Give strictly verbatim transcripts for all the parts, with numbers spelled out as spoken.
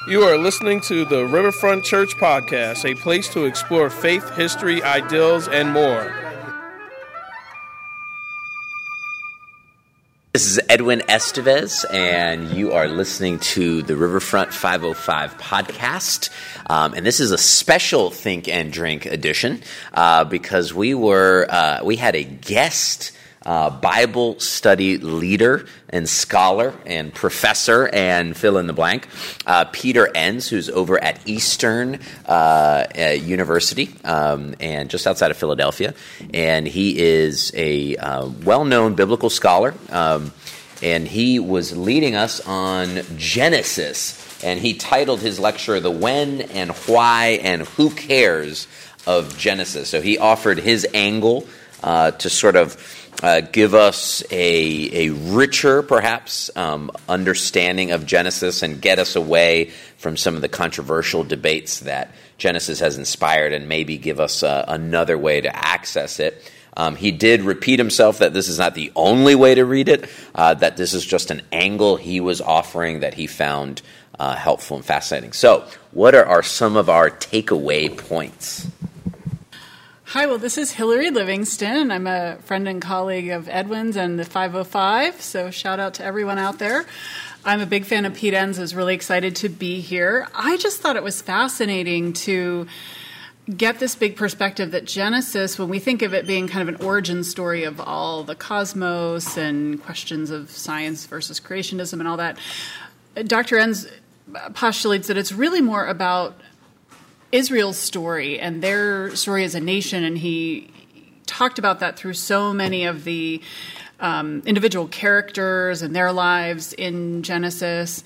You are listening to the Riverfront Church Podcast, a place to explore faith, history, ideals, and more. This is Edwin Estevez, and you are listening to the Riverfront five oh five podcast. Um, and this is a special Think and Drink edition uh, because we were uh, we had a guest Uh, Bible study leader and scholar and professor and fill in the blank, uh, Peter Enns, who's over at Eastern uh, uh, University um, and just outside of Philadelphia. And he is a uh, well-known biblical scholar, um, and he was leading us on Genesis. And he titled his lecture, The When and Why and Who Cares of Genesis. So he offered his angle uh, to sort of Uh, give us a, a richer, perhaps, um, understanding of Genesis and get us away from some of the controversial debates that Genesis has inspired and maybe give us uh, another way to access it. Um, he did repeat himself that this is not the only way to read it, uh, that this is just an angle he was offering that he found uh, helpful and fascinating. So, what are, are some of our takeaway points? Hi, well, this is Hillary Livingston, and I'm a friend and colleague of Edwin's and the five oh five, so shout out to everyone out there. I'm a big fan of Pete Enns, I was really excited to be here. I just thought it was fascinating to get this big perspective that Genesis, when we think of it being kind of an origin story of all the cosmos and questions of science versus creationism and all that, Doctor Enns postulates that it's really more about Israel's story and their story as a nation, and he talked about that through so many of the um, individual characters and their lives in Genesis,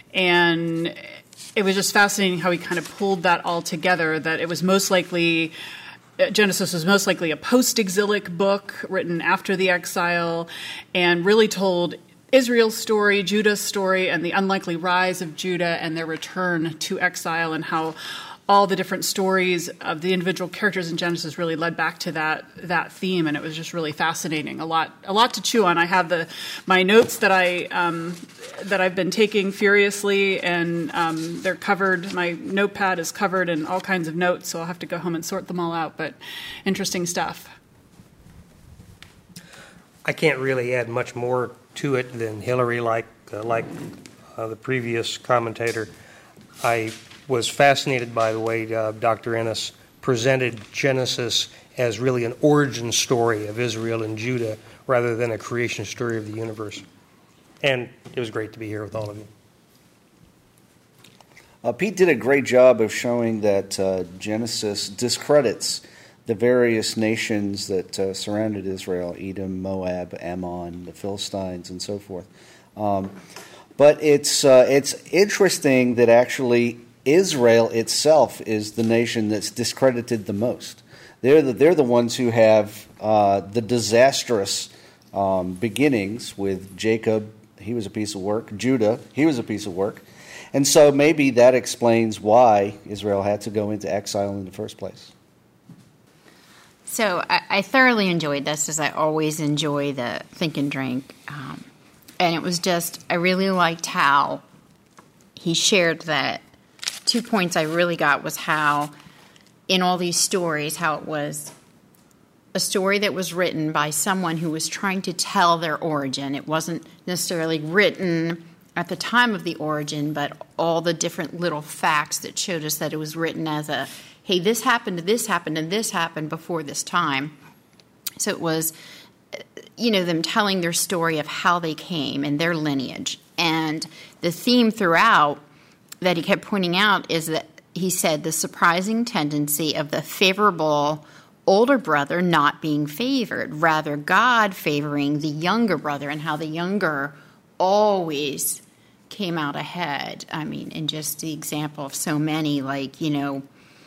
and it was just fascinating how he kind of pulled that all together, that it was most likely, Genesis was most likely a post-exilic book written after the exile, and really told Israel's story, Judah's story, and the unlikely rise of Judah and their return to exile, and how all the different stories of the individual characters in Genesis really led back to that that theme, and it was just really fascinating. A lot, a lot to chew on. I have the my notes that I um, that I've been taking furiously, and um, they're covered. My notepad is covered in all kinds of notes, so I'll have to go home and sort them all out. But interesting stuff. I can't really add much more to it than Hillary, like uh, like uh, the previous commentator. I was fascinated by the way uh, Doctor Ennis presented Genesis as really an origin story of Israel and Judah rather than a creation story of the universe. And it was great to be here with all of you. Uh, Pete did a great job of showing that uh, Genesis discredits the various nations that uh, surrounded Israel, Edom, Moab, Ammon, the Philistines, and so forth. Um, but it's uh, it's interesting that actually Israel itself is the nation that's discredited the most. They're the, they're the ones who have uh, the disastrous um, beginnings with Jacob. He was a piece of work. Judah, he was a piece of work. And so maybe that explains why Israel had to go into exile in the first place. So I, I thoroughly enjoyed this, as I always enjoy the Think and Drink. Um, and it was just, I really liked how he shared that. Two points I really got was how, in all these stories, how it was a story that was written by someone who was trying to tell their origin. It wasn't necessarily written at the time of the origin, but all the different little facts that showed us that it was written as a, hey, this happened, this happened, and this happened before this time. So it was, you know, them telling their story of how they came and their lineage. And the theme throughout that he kept pointing out is that he said the surprising tendency of the favorable older brother not being favored, rather God favoring the younger brother, and how the younger always came out ahead. I mean, and just the example of so many, like, you know,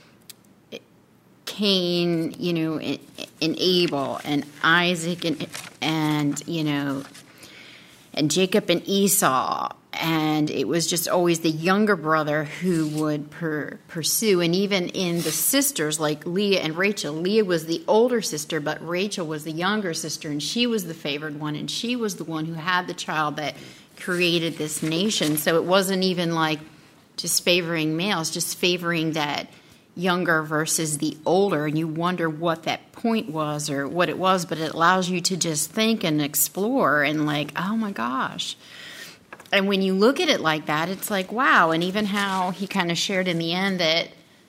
Cain, you know, and, and Abel, and Isaac, and, and, you know, and Jacob and Esau. And it was just always the younger brother who would per, pursue. And even in the sisters, like Leah and Rachel, Leah was the older sister, but Rachel was the younger sister, and she was the favored one, and she was the one who had the child that created this nation. So it wasn't even like just favoring males, just favoring that younger versus the older, and you wonder what that point was or what it was, but it allows you to just think and explore and like, oh my gosh. And when you look at it like that, it's like, wow. And even how he kind of shared in the end that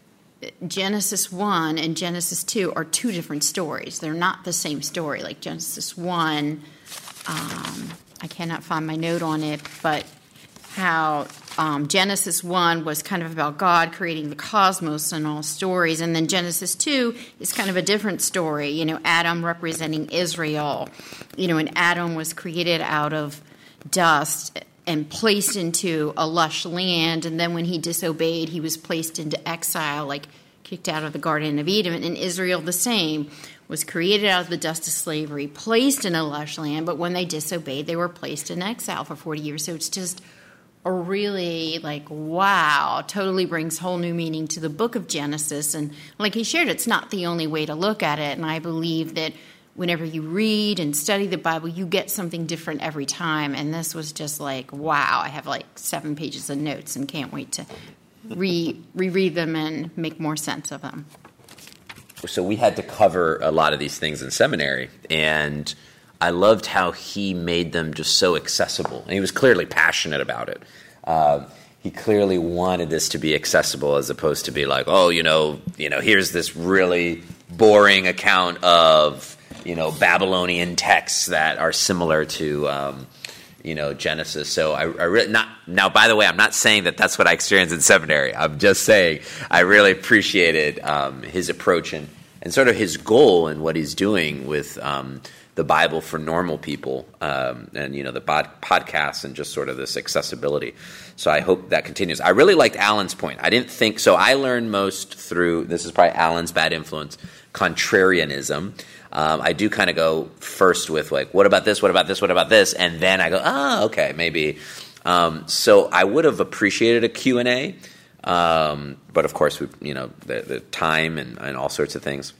Genesis one and Genesis two are two different stories. They're not the same story. Like Genesis one, um, I cannot find my note on it, but how um, Genesis one was kind of about God creating the cosmos and all stories, and then Genesis two is kind of a different story, you know, Adam representing Israel, you know, and Adam was created out of dust and placed into a lush land, and then when he disobeyed, he was placed into exile, like kicked out of the Garden of Eden, and Israel the same, was created out of the dust of slavery, placed in a lush land, but when they disobeyed, they were placed in exile for forty years, so it's just a really, like, wow, totally brings whole new meaning to the book of Genesis. And like he shared, it's not the only way to look at it. And I believe that whenever you read and study the Bible, you get something different every time. And this was just like, wow, I have like seven pages of notes and can't wait to re reread them and make more sense of them. So we had to cover a lot of these things in seminary, and I loved how he made them just so accessible. And he was clearly passionate about it. Uh, he clearly wanted this to be accessible as opposed to be like, oh, you know, you know, here's this really boring account of, you know, Babylonian texts that are similar to, um, you know, Genesis. So I, I really not now. By the way, I'm not saying that that's what I experienced in seminary. I'm just saying I really appreciated um, his approach and, and sort of his goal and what he's doing with Um, the Bible for normal people, um, and, you know, the bod- podcasts and just sort of this accessibility. So I hope that continues. I really liked Alan's point. I didn't think, so I learned most through, this is probably Alan's bad influence, contrarianism. Um, I do kind of go first with like, what about this, what about this, what about this? And then I go, oh, okay, maybe. Um, so I would have appreciated a Q and A, um, but of course, we, you know, the, the time and, and all sorts of things.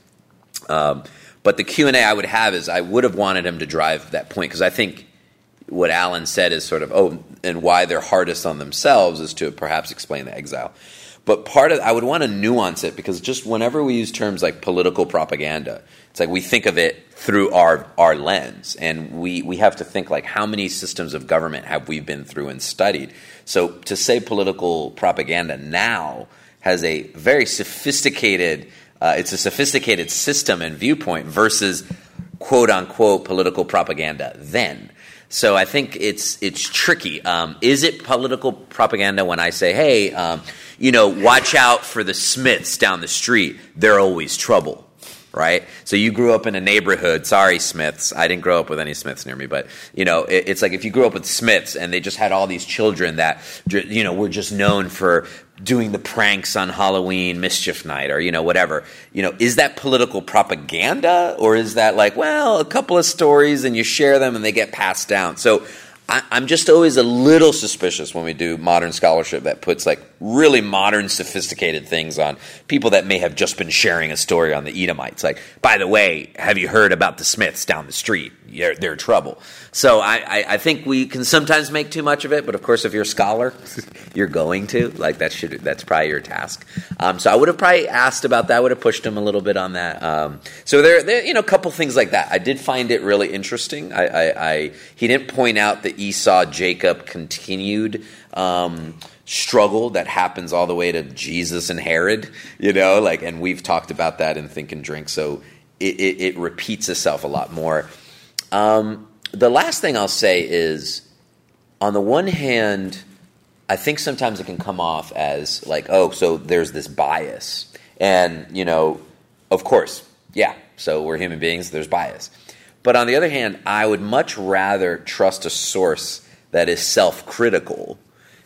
Um But the Q and A I would have is I would have wanted him to drive that point, because I think what Alan said is sort of, oh, and why they're hardest on themselves is to perhaps explain the exile. But part of, I would want to nuance it, because just whenever we use terms like political propaganda, it's like we think of it through our our lens, and we, we have to think like, how many systems of government have we been through and studied? So to say political propaganda now has a very sophisticated Uh, it's a sophisticated system and viewpoint versus quote-unquote political propaganda then. So I think it's it's tricky. Um, is it political propaganda when I say, hey, um, you know, watch out for the Smiths down the street. They're always trouble, right? So you grew up in a neighborhood. Sorry, Smiths. I didn't grow up with any Smiths near me. But, you know, it, it's like if you grew up with Smiths and they just had all these children that, you know, were just known for doing the pranks on Halloween, mischief night, or, you know, whatever. You know, is that political propaganda, or is that like, well, a couple of stories and you share them and they get passed down? So I, I'm just always a little suspicious when we do modern scholarship that puts like really modern, sophisticated things on people that may have just been sharing a story on the Edomites. Like, by the way, have you heard about the Smiths down the street? They're, they're trouble. So I, I, I think we can sometimes make too much of it, but of course, if you're a scholar, you're going to. Like, that should that's probably your task. Um, so I would have probably asked about that. I would have pushed him a little bit on that. Um, so there, there, you know, a couple things like that. I did find it really interesting. I, I, I he didn't point out the Esau Jacob continued um, struggle that happens all the way to Jesus and Herod. You know, like, and we've talked about that in Think and Drink. So it, it, it repeats itself a lot more. Um, the last thing I'll say is, on the one hand, I think sometimes it can come off as like, oh, so there's this bias. And, you know, of course, yeah, so we're human beings, there's bias. But on the other hand, I would much rather trust a source that is self-critical,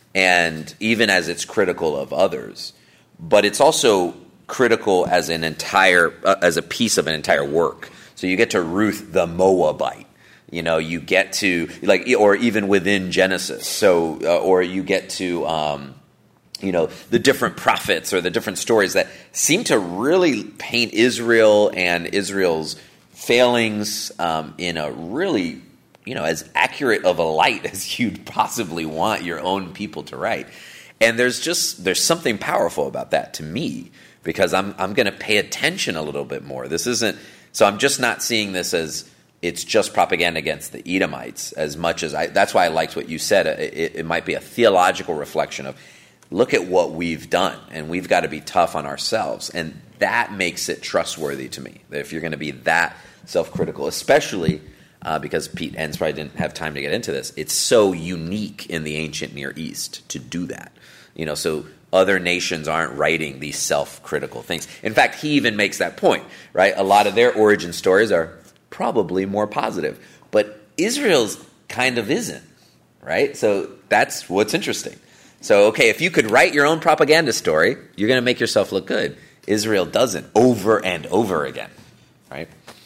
and even as it's critical of others, but it's also critical as an entire, uh, as a piece of an entire work. So you get to Ruth the Moabite, you know, you get to, like, or even within Genesis. So, uh, or you get to, um, you know, the different prophets or the different stories that seem to really paint Israel and Israel's failings um, in a really, you know, as accurate of a light as you'd possibly want your own people to write. And there's just there's something powerful about that to me, because I'm I'm going to pay attention a little bit more. This isn't so I'm just not seeing this as it's just propaganda against the Edomites as much as I. That's why I liked what you said. It, it might be a theological reflection of, look at what we've done, and we've got to be tough on ourselves, and that makes it trustworthy to me. If you're going to be that self-critical, especially uh, because Pete Enns probably didn't have time to get into this, it's so unique in the ancient Near East to do that. You know, so other nations aren't writing these self-critical things. In fact, he even makes that point, right? A lot of their origin stories are probably more positive, but Israel's kind of isn't, right? So that's what's interesting. So, okay, if you could write your own propaganda story, you're going to make yourself look good. Israel doesn't, over and over again, right?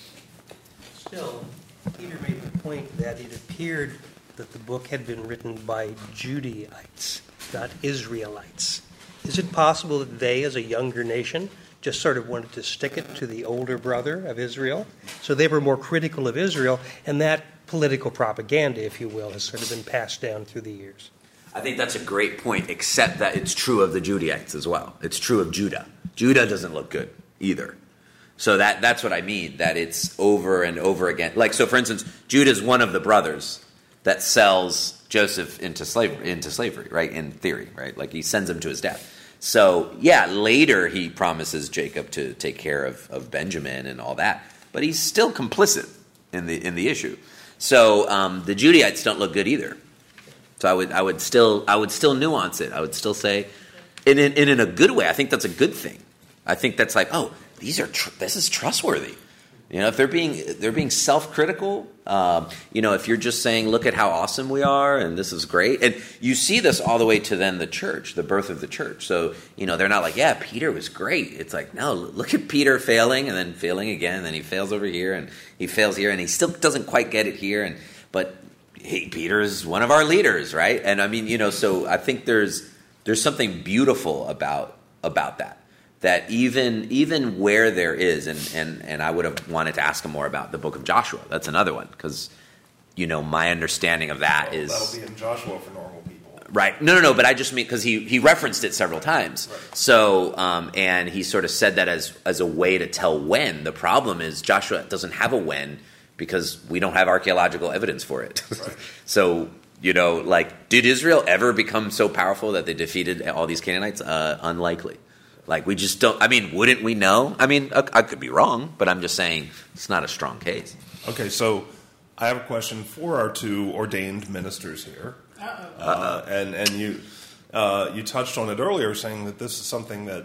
Still, Peter made the point that it appeared that the book had been written by Judaites, not Israelites. Is it possible that they, as a younger nation, just sort of wanted to stick it to the older brother of Israel? So they were more critical of Israel, and that political propaganda, if you will, has sort of been passed down through the years. I think that's a great point, except that it's true of the Judaites as well. It's true of Judah. Judah doesn't look good either. So that that's what I mean, that it's over and over again. Like, so for instance, Judah is one of the brothers that sells Joseph into slavery, into slavery, right, in theory, right? Like, he sends him to his death. So, yeah, later he promises Jacob to take care of, of Benjamin and all that, but he's still complicit in the in the issue. So um, the Judaites don't look good either. So I would I would still I would still nuance it. I would still say, and in, in, in a good way. I think that's a good thing. I think that's like, oh, these are tr- this is trustworthy. You know, if they're being they're being self-critical, um, you know, if you're just saying, look at how awesome we are and this is great, and you see this all the way to then the church, the birth of the church. So, you know, they're not like, yeah, Peter was great. It's like, no, look at Peter failing and then failing again, and then he fails over here and he fails here and he still doesn't quite get it here, and but hey, Peter is one of our leaders, right? And I mean, you know, so I think there's there's something beautiful about about that. That even even where there is, and, and, and I would have wanted to ask him more about the book of Joshua. That's another one, because, you know, my understanding of that well, is... That'll be in Joshua for normal people. Right. No, no, no, but I just mean, because he, he referenced it several times. Right. So, um, and he sort of said that as, as a way to tell when. The problem is Joshua doesn't have a when, because we don't have archaeological evidence for it. Right. So, you know, like, did Israel ever become so powerful that they defeated all these Canaanites? Uh, unlikely. Like, we just don't, I mean, wouldn't we know? I mean, I, I could be wrong, but I'm just saying it's not a strong case. Okay, so I have a question for our two ordained ministers here. Uh-oh. Uh, and and you uh, you touched on it earlier, saying that this is something that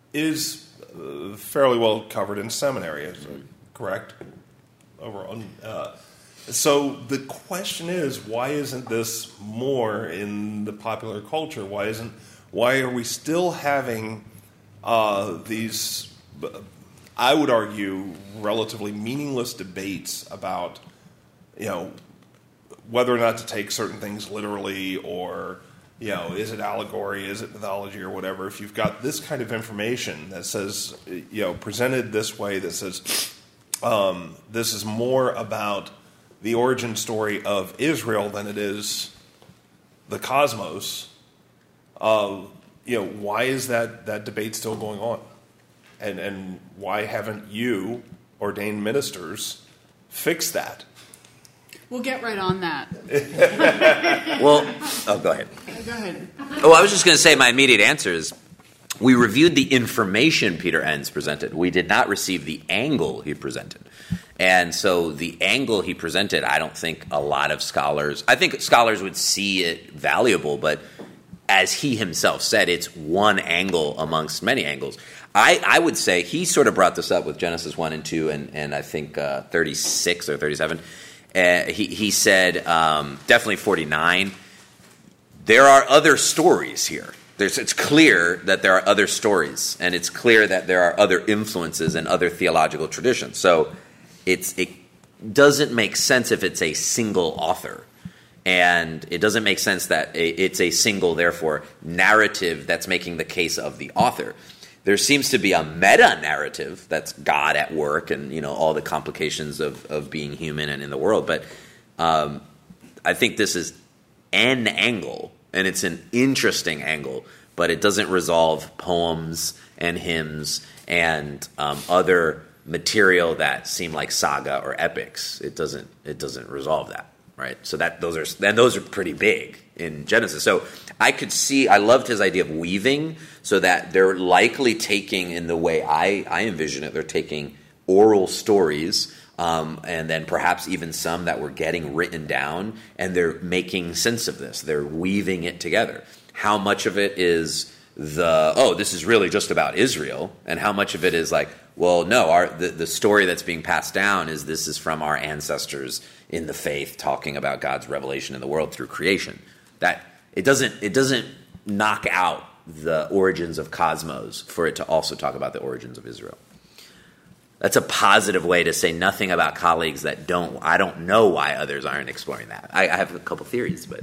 is uh, fairly well covered in seminary, is that correct? Over on, uh, so the question is, why isn't this more in the popular culture? Why isn't why are we still having Uh, these, I would argue, relatively meaningless debates about, you know, whether or not to take certain things literally, or, you know, is it allegory, is it mythology, or whatever. If you've got this kind of information that says, you know, presented this way, that says um, this is more about the origin story of Israel than it is the cosmos, uh, you know, why is that, that debate still going on? And and why haven't you, ordained ministers, fixed that? We'll get right on that. Well, oh, go ahead. Go ahead. Oh, I was just going to say my immediate answer is we reviewed the information Peter Enns presented. We did not receive the angle he presented. And so the angle he presented, I don't think a lot of scholars, I think scholars would see it valuable, but as he himself said, it's one angle amongst many angles. I, I would say he sort of brought this up with Genesis one and two and, and I think uh, thirty-six or thirty-seven. Uh, he, he said, um, definitely forty-nine, there are other stories here. There's, it's clear that there are other stories, and it's clear that there are other influences and other theological traditions. So it's it doesn't make sense if it's a single author. And it doesn't make sense that it's a single, therefore, narrative that's making the case of the author. There seems to be a meta-narrative that's God at work and, you know, all the complications of, of being human and in the world. But um, I think this is an angle and it's an interesting angle, but it doesn't resolve poems and hymns and um, other material that seem like saga or epics. It doesn't. It doesn't resolve that, right? So that those are and those are pretty big in Genesis. So I could see. I loved his idea of weaving, so that they're likely taking, in the way I I envision it, they're taking oral stories. Um, and then perhaps even some that were getting written down, and they're making sense of this. They're weaving it together. How much of it is the, oh, this is really just about Israel, and how much of it is like, well, no, our the, the story that's being passed down is this is from our ancestors in the faith talking about God's revelation in the world through creation. That it doesn't it doesn't knock out the origins of cosmos for it to also talk about the origins of Israel. That's a positive way to say nothing about colleagues that don't. I don't know why others aren't exploring that. I, I have a couple theories, but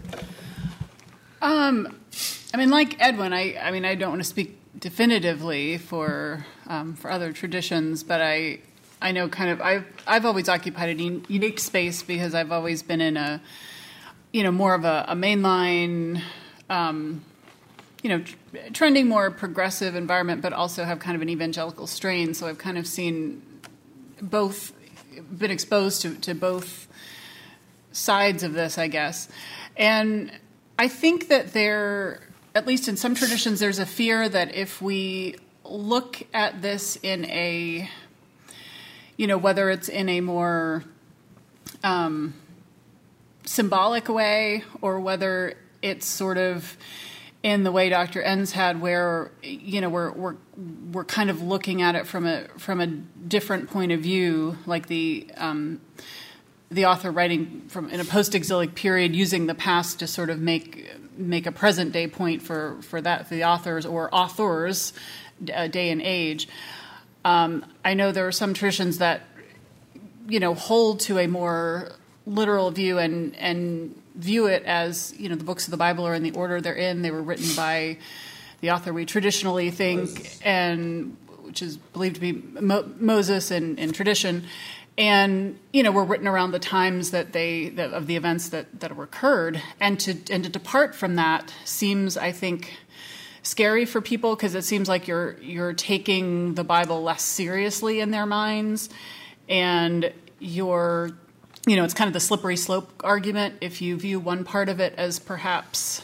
um, I mean, like Edwin, I, I mean, I don't want to speak definitively for um, for other traditions, but I I know kind of I've I've always occupied a unique space because I've always been in a you know more of a, a mainline. Um, you know, trending more progressive environment, but also have kind of an evangelical strain. So I've kind of seen both, been exposed to, to both sides of this, I guess. And I think that there, at least in some traditions, there's a fear that if we look at this in a, you know, whether it's in a more um, symbolic way or whether it's sort of in the way Doctor Enns had, where you know we're we're we're kind of looking at it from a from a different point of view, like the um, the author writing from in a post-exilic period, using the past to sort of make make a present day point for for that for the authors or authors uh, day and age. Um, I know there are some traditions that you know hold to a more literal view and and. view it as, you know, the books of the Bible are in the order they're in. They were written by the author we traditionally think, Moses. and which is believed to be Mo- Moses in, in tradition. And, you know, were written around the times that they, that, of the events that, that occurred. And to, and to depart from that seems, I think, scary for people because it seems like you're, you're taking the Bible less seriously in their minds. And you're, you know, it's kind of the slippery slope argument. If you view one part of it as perhaps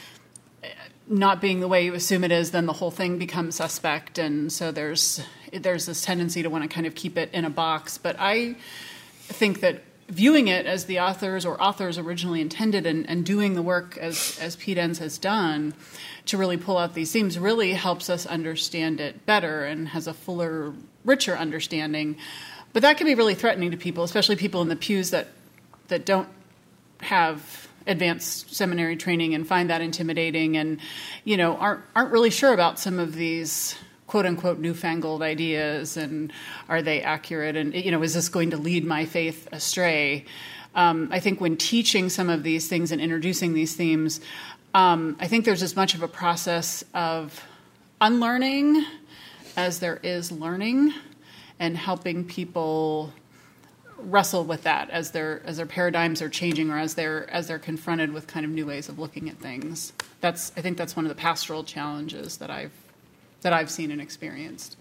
not being the way you assume it is, then the whole thing becomes suspect. And so there's there's this tendency to want to kind of keep it in a box. But I think that viewing it as the authors or authors originally intended and, and doing the work as, as Pete Enns has done to really pull out these themes really helps us understand it better and has a fuller, richer understanding. But that can be really threatening to people, especially people in the pews that that don't have advanced seminary training and find that intimidating, and you know aren't aren't really sure about some of these quote unquote newfangled ideas, and are they accurate? And you know, is this going to lead my faith astray? Um, I think when teaching some of these things and introducing these themes, um, I think there's as much of a process of unlearning as there is learning. And helping people wrestle with that as their as their paradigms are changing, or as they're as they're confronted with kind of new ways of looking at things. That's I think that's one of the pastoral challenges that I've that I've seen and experienced.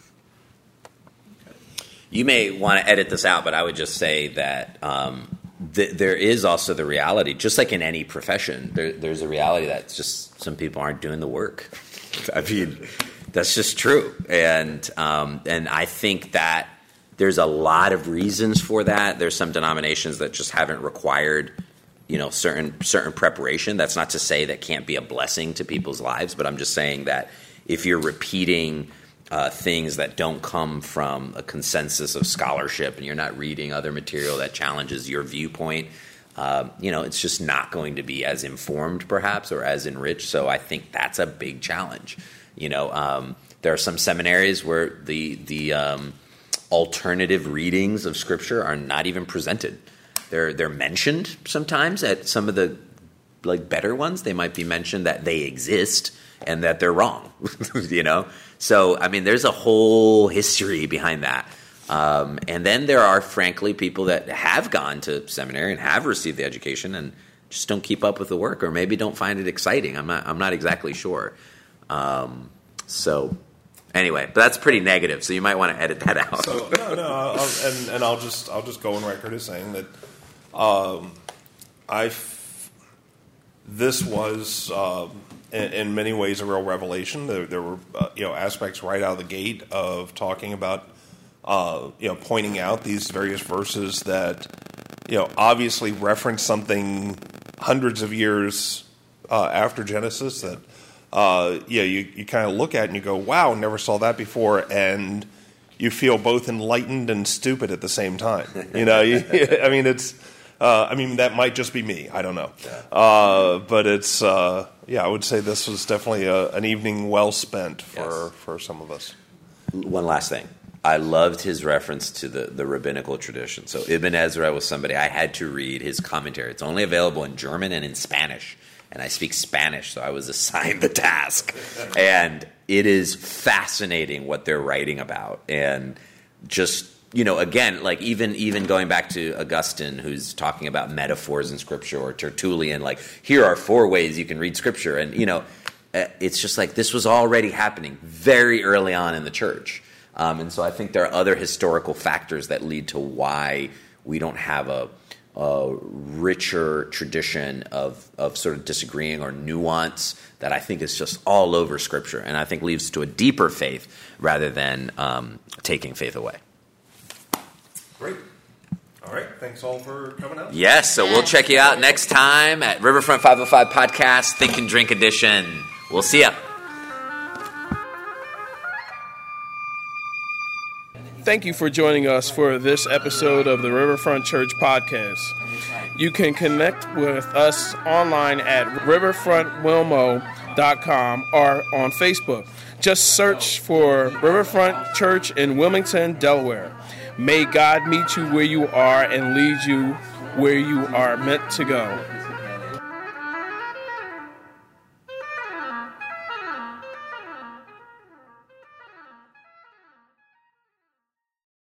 You may want to edit this out, but I would just say that um, th- there is also the reality, just like in any profession, there, there's a reality that just some people aren't doing the work. I mean. That's just true, and um, and I think that there's a lot of reasons for that. There's some denominations that just haven't required, you know, certain certain preparation. That's not to say that can't be a blessing to people's lives, but I'm just saying that if you're repeating uh, things that don't come from a consensus of scholarship, and you're not reading other material that challenges your viewpoint, uh, you know, it's just not going to be as informed, perhaps, or as enriched. So I think that's a big challenge. You know, um, there are some seminaries where the the um, alternative readings of Scripture are not even presented. They're they're mentioned sometimes at some of the like better ones. They might be mentioned that they exist and that they're wrong. You know, so I mean, there's a whole history behind that. Um, and then there are, frankly, people that have gone to seminary and have received the education and just don't keep up with the work, or maybe don't find it exciting. I'm not I'm not exactly sure. Um, so anyway, but that's pretty negative. So you might want to edit that out. So no, no, I'll, and and I'll just I'll just go on record as saying that um, I f- this was um, in, in many ways a real revelation. There, there were uh, you know aspects right out of the gate of talking about uh, you know pointing out these various verses that you know obviously reference something hundreds of years uh, after Genesis that. Uh, yeah, you, you kind of look at it and you go, wow, never saw that before, and you feel both enlightened and stupid at the same time. You know, you, I mean, it's, uh, I mean, that might just be me. I don't know. Uh, but it's, uh, yeah, I would say this was definitely a, an evening well spent for, Yes. for some of us. One last thing. I loved his reference to the, the rabbinical tradition. So Ibn Ezra was somebody I had to read his commentary. It's only available in German and in Spanish. And I speak Spanish, so I was assigned the task. And it is fascinating what they're writing about. And just, you know, again, like even even going back to Augustine, who's talking about metaphors in Scripture, or Tertullian, like, here are four ways you can read Scripture. And, you know, it's just like this was already happening very early on in the church. Um, and so I think there are other historical factors that lead to why we don't have a... a richer tradition of, of sort of disagreeing or nuance that I think is just all over Scripture, and I think leads to a deeper faith rather than um, taking faith away. Great. All right. Thanks all for coming out. Yes, so we'll check you out next time at Riverfront five oh five Podcast, Think and Drink Edition. We'll see ya. Thank you for joining us for this episode of the Riverfront Church Podcast. You can connect with us online at riverfront wilmo dot com or on Facebook. Just search for Riverfront Church in Wilmington, Delaware. May God meet you where you are and lead you where you are meant to go.